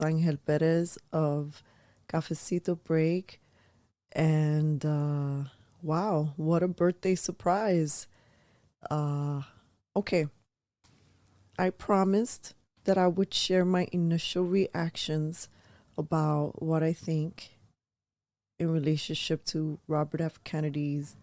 Angel Perez of Cafecito Break. And wow, what a birthday surprise. Uh, okay, I promised that I would share my initial reactions about what I think in relationship to Robert F. Kennedy's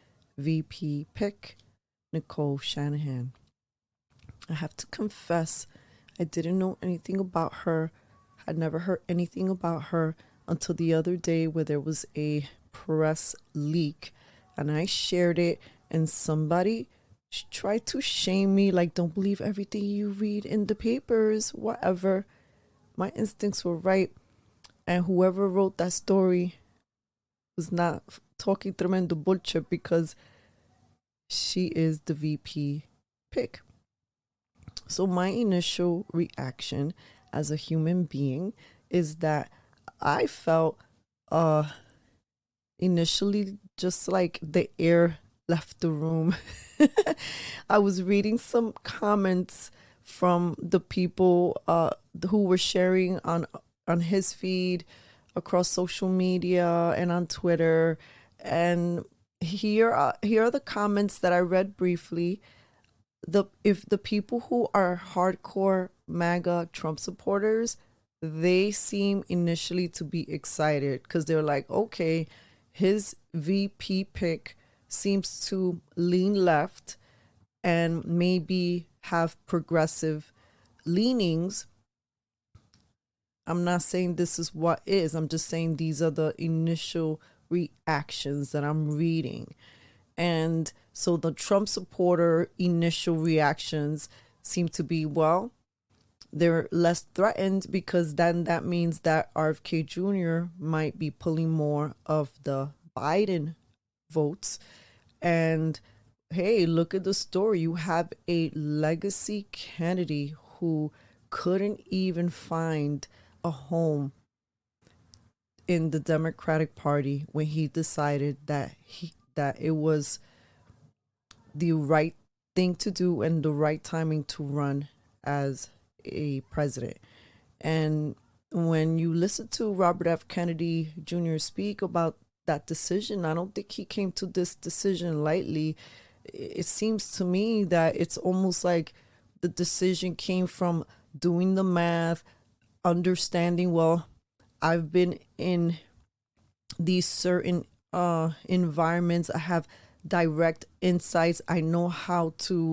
VP pick, Nicole Shanahan. I have to confess, I didn't know anything about her. I'd never heard anything about her until the other day where there was a press leak and I shared it and somebody tried to shame me like, don't believe everything you read in the papers, whatever. My instincts were right. And whoever wrote that story was not talking tremendo bullshit because she is the VP pick. So my initial reaction as a human being is that I felt uh initially just like the air left the room. I was reading some comments from the people who were sharing on his feed across social media and on Twitter, and here are the comments that I read briefly. If the people who are hardcore MAGA Trump supporters, they seem initially to be excited because they're like, okay, his VP pick seems to lean left and maybe have progressive leanings. I'm not saying this is what is, I'm just saying these are the initial reactions that I'm reading. And so the Trump supporter initial reactions seem to be, well, they're less threatened because then that means that RFK Jr. might be pulling more of the Biden votes. And hey, look at the story. You have a legacy Kennedy who couldn't even find a home in the Democratic Party when he decided that it was the right thing to do and the right timing to run as a president. And when you listen to Robert F. Kennedy Jr. speak about that decision, I don't think he came to this decision lightly. It seems to me that it's almost like the decision came from doing the math, understanding, well, I've been in these certain environments. I have direct insights. I know how to,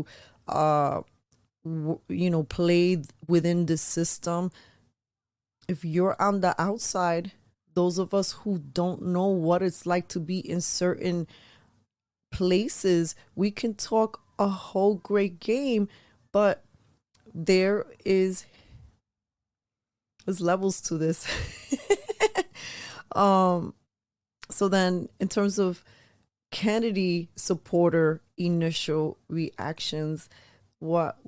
play within the system. If you're on the outside, those of us who don't know what it's like to be in certain places, we can talk a whole great game, but there's levels to this. So then in terms of Kennedy supporter initial reactions, what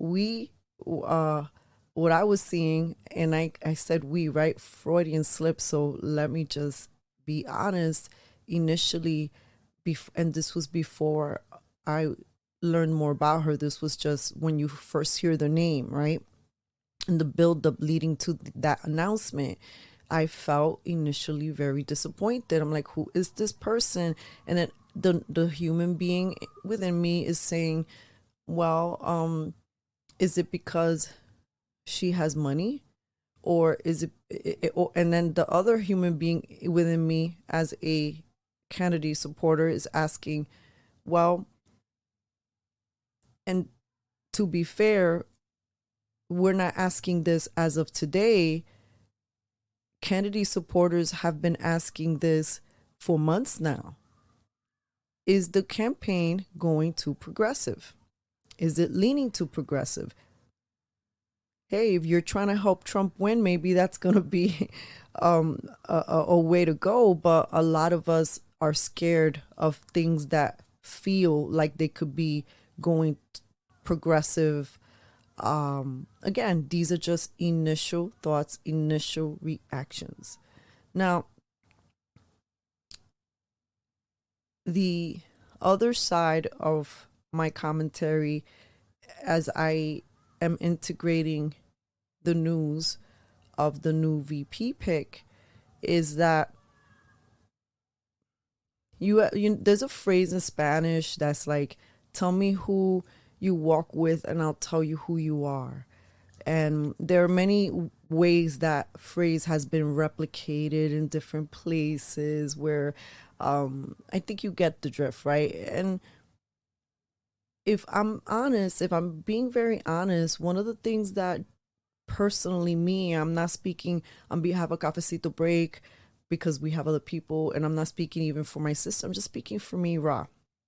I was seeing, and I said we, right? Freudian slip. So let me just be honest. Initially, and this was before I learned more about her. This was just when you first hear the name, right? And the build up leading to that announcement, I felt initially very disappointed. I'm like, who is this person? And then the human being within me is saying, well, is it because she has money, or is and then the other human being within me as a Kennedy supporter is asking, well, and to be fair, we're not asking this as of today. Kennedy supporters have been asking this for months now. Is the campaign going too progressive? Is it leaning too progressive? Hey, if you're trying to help Trump win, maybe that's going to be a way to go. But a lot of us are scared of things that feel like they could be going progressive. Again, these are just initial thoughts, initial reactions. Now, the other side of my commentary, as I am integrating the news, of the new VP pick is that there's a phrase in Spanish that's like, tell me who you walk with and I'll tell you who you are. And there are many ways that phrase has been replicated in different places where I think you get the drift, right? And if I'm honest, if I'm being very honest, one of the things that personally me, I'm not speaking on behalf of Cafecito Break because we have other people, and I'm not speaking even for my sister, I'm just speaking for me, Ra.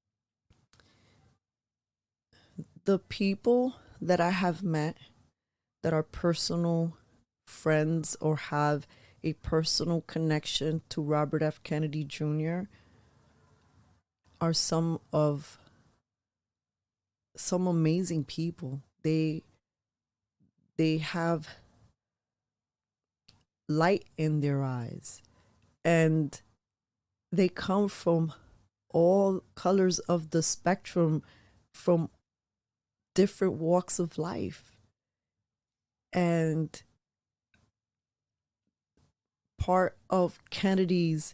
The people that I have met that are personal friends or have a personal connection to Robert F. Kennedy Jr. are some amazing people. They have light in their eyes, and they come from all colors of the spectrum, from different walks of life. And part of Kennedy's,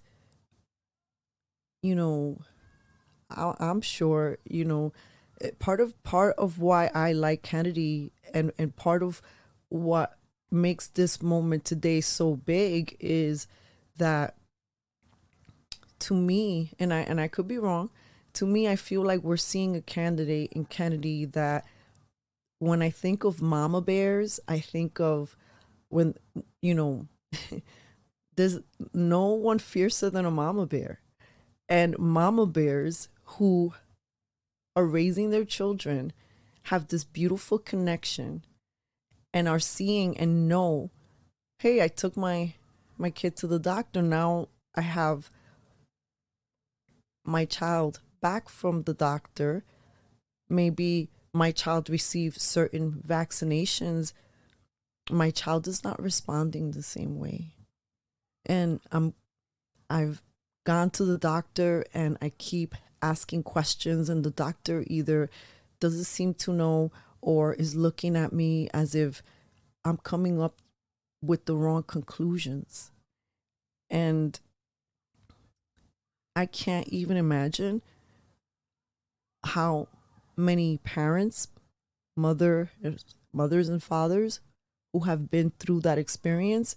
I'm sure, part of why I like Kennedy, and part of what makes this moment today so big is that, to me, and I could be wrong, to me, I feel like we're seeing a candidate in Kennedy that, when I think of mama bears, I think of when, there's no one fiercer than a mama bear. And mama bears who are raising their children have this beautiful connection and are seeing and know, hey, I took my kid to the doctor. Now I have my child back from the doctor. Maybe my child received certain vaccinations. My child is not responding the same way. And I've gone to the doctor and I keep asking questions, and the doctor either doesn't seem to know or is looking at me as if I'm coming up with the wrong conclusions. And I can't even imagine how many parents, mothers and fathers who have been through that experience.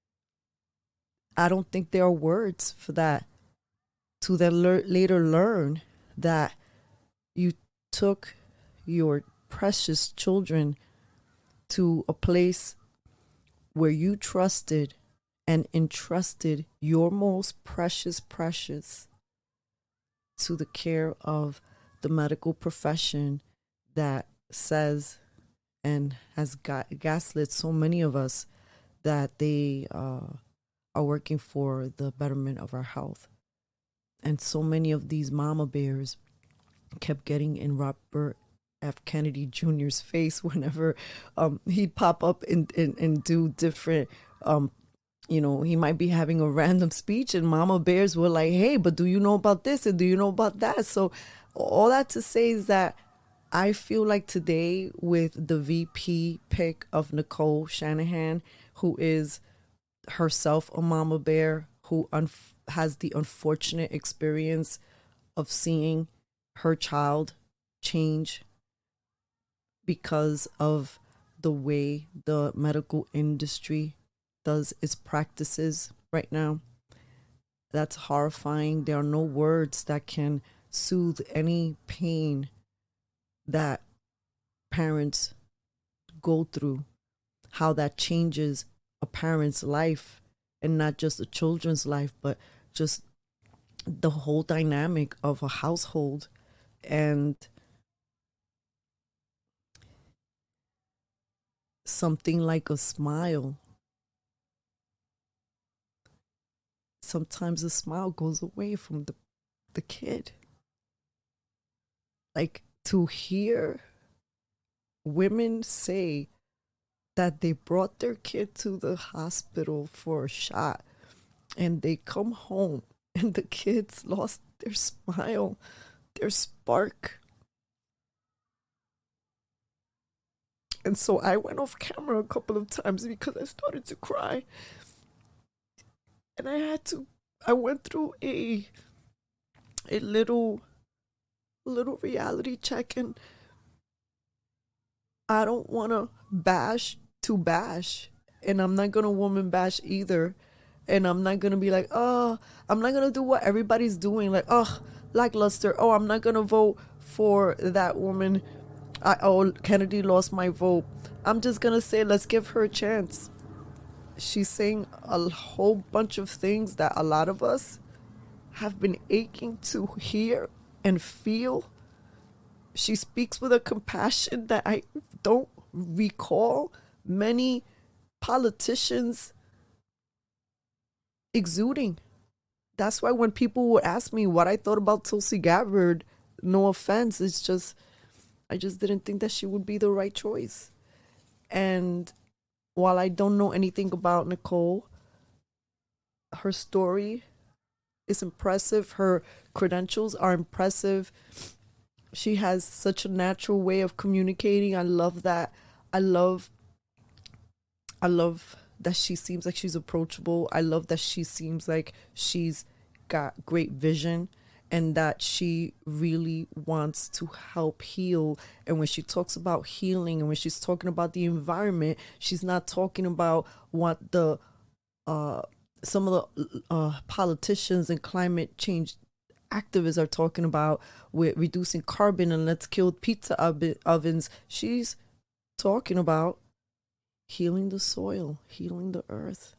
I don't think there are words for that, to then later learn that you took your precious children to a place where you trusted and entrusted your most precious to the care of the medical profession that says and has gaslit so many of us that they are working for the betterment of our health. And so many of these mama bears kept getting in Robert F. Kennedy Jr.'s face whenever he'd pop up and do different, he might be having a random speech, and mama bears were like, hey, but do you know about this? And do you know about that? So all that to say is that I feel like today, with the VP pick of Nicole Shanahan, who is herself a mama bear, who has the unfortunate experience of seeing her child change because of the way the medical industry does its practices right now. That's horrifying. There are no words that can soothe any pain that parents go through, how that changes a parent's life, and not just a children's life, but just the whole dynamic of a household. And something like a smile, sometimes a smile goes away from the kid. Like, to hear women say that they brought their kid to the hospital for a shot and they come home and the kids lost their smile, their spark. And so I went off camera a couple of times because I started to cry. And I went through a little reality check, and I don't want to bash to bash, and I'm not going to woman bash either. And I'm not going to be like, oh, I'm not going to do what everybody's doing. Like, oh, lackluster. Oh, I'm not going to vote for that woman. Oh, Kennedy lost my vote. I'm just going to say, let's give her a chance. She's saying a whole bunch of things that a lot of us have been aching to hear and feel. She speaks with a compassion that I don't recall many politicians exuding. That's why when people would ask me what I thought about Tulsi Gabbard, no offense, it's just, I just didn't think that she would be the right choice. And while I don't know anything about Nicole, her story is impressive. Her credentials are impressive. She has such a natural way of communicating. I love that. I love that she seems like she's approachable. I love that she seems like she's got great vision and that she really wants to help heal. And when she talks about healing and when she's talking about the environment, she's not talking about what the some of the politicians and climate change activists are talking about with reducing carbon and let's kill pizza ovens. She's talking about healing the soil, healing the earth,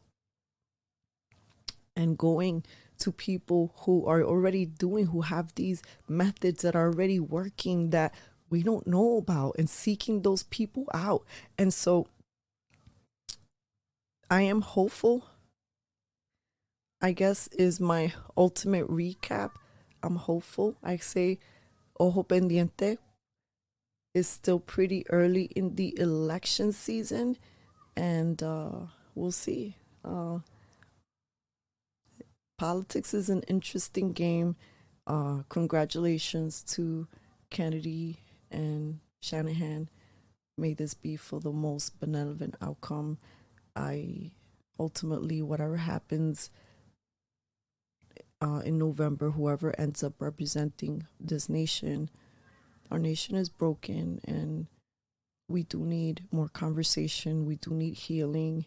and going to people who are already doing, who have these methods that are already working that we don't know about, and seeking those people out. And so I am hopeful, I guess, is my ultimate recap. I'm hopeful. I say ojo pendiente. It's still pretty early in the election season, and we'll see. Politics is an interesting game. Congratulations to Kennedy and Shanahan. May this be for the most benevolent outcome. Ultimately, whatever happens in November, whoever ends up representing this nation, our nation is broken, and we do need more conversation. We do need healing,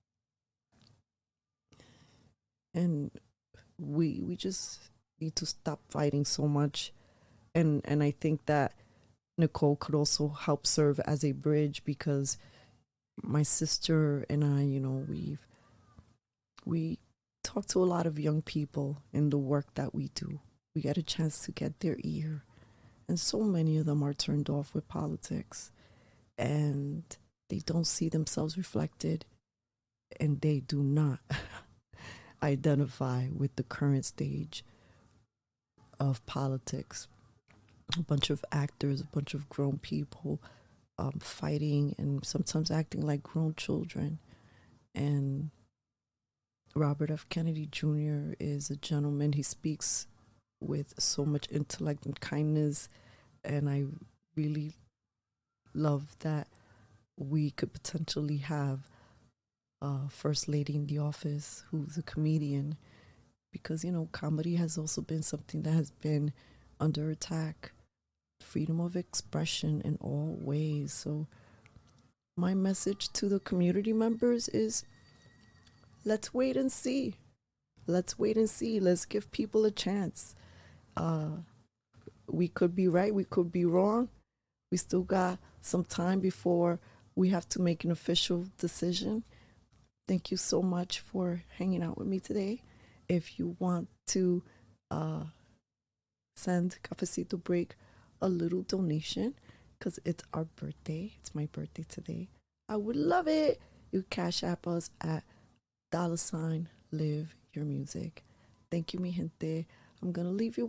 and we just need to stop fighting so much. And I think that Nicole could also help serve as a bridge, because my sister and I, we talk to a lot of young people in the work that we do. We get a chance to get their ear, and so many of them are turned off with politics, and they don't see themselves reflected, and they do not identify with the current stage of politics. A bunch of actors, a bunch of grown people fighting and sometimes acting like grown children. And Robert F. Kennedy Jr. is a gentleman. He speaks with so much intellect and kindness, and I really love that we could potentially have a first lady in the office who's a comedian, because comedy has also been something that has been under attack. Freedom of expression in all ways. So my message to the community members is, let's wait and see. Let's wait and see. Let's give people a chance. We could be right, we could be wrong. We still got some time before we have to make an official decision. Thank you so much for hanging out with me today. If you want to send Cafecito Break a little donation, because it's our birthday, it's my birthday today, I would love it. You cash app us at $Live Your Music. Thank you, mi gente. I'm gonna leave you